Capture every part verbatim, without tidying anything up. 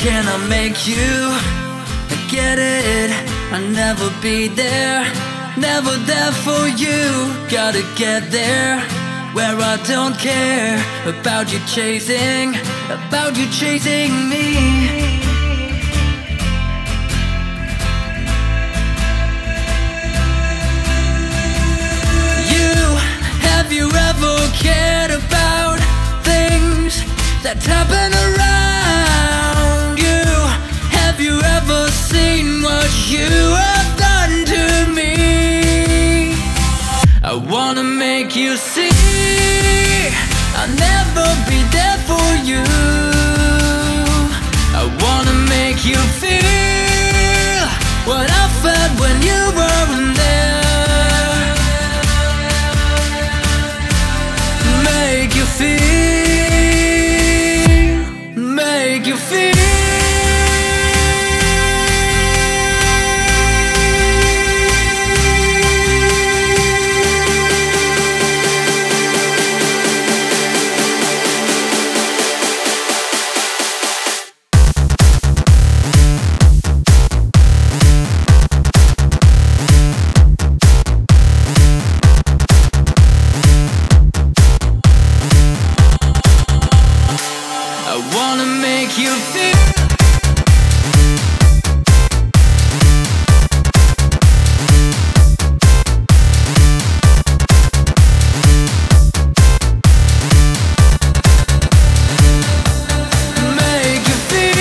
can I make you get it? I'll never be there, never there for you. Gotta get there, where I don't care about you chasing, about you chasing me. Have you ever cared about things that happen around you? Have you ever seen what you have done to me? I wanna make you see I'll never be there for you. I wanna make you feel what I felt when you weren't there. Make you feel, make you feel. I wanna make you feel. Make you feel.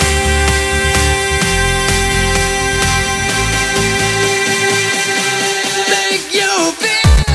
Make you feel.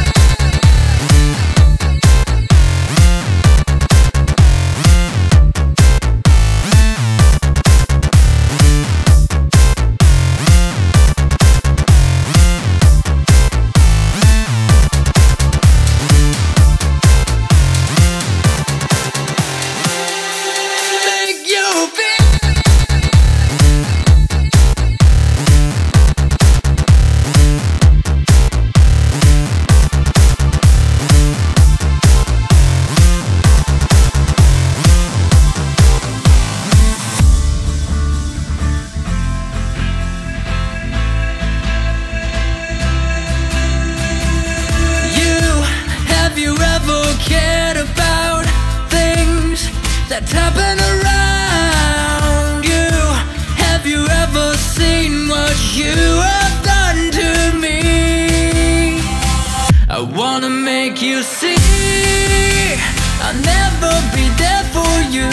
Cared about things that happen around you? Have you ever seen what you have done to me? I wanna make you see I'll never be there for you.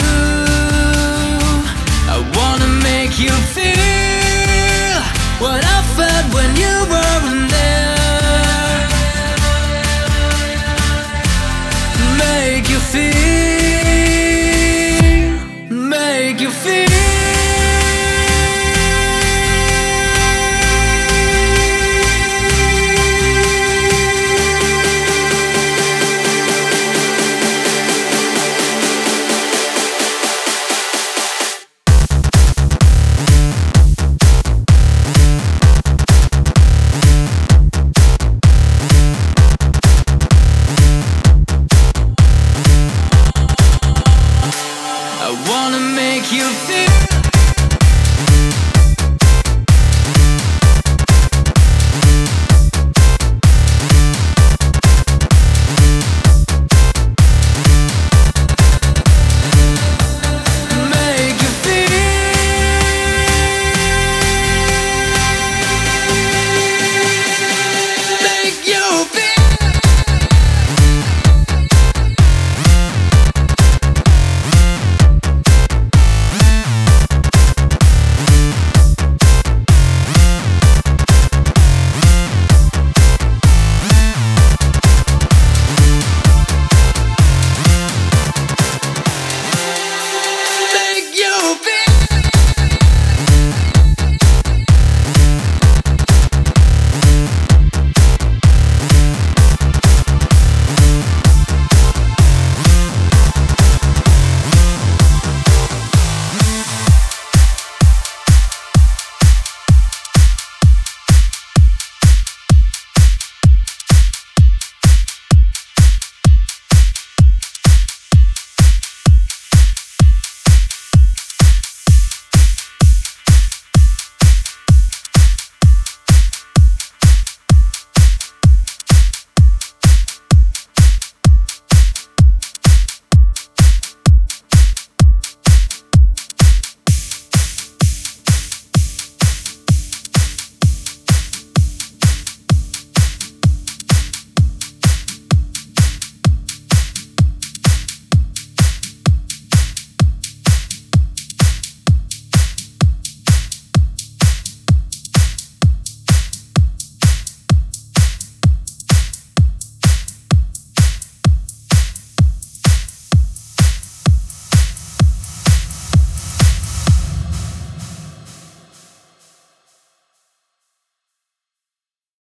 I wanna make you feel what I felt when you weren't there. Make you feel, make you feel. I wanna make you feel.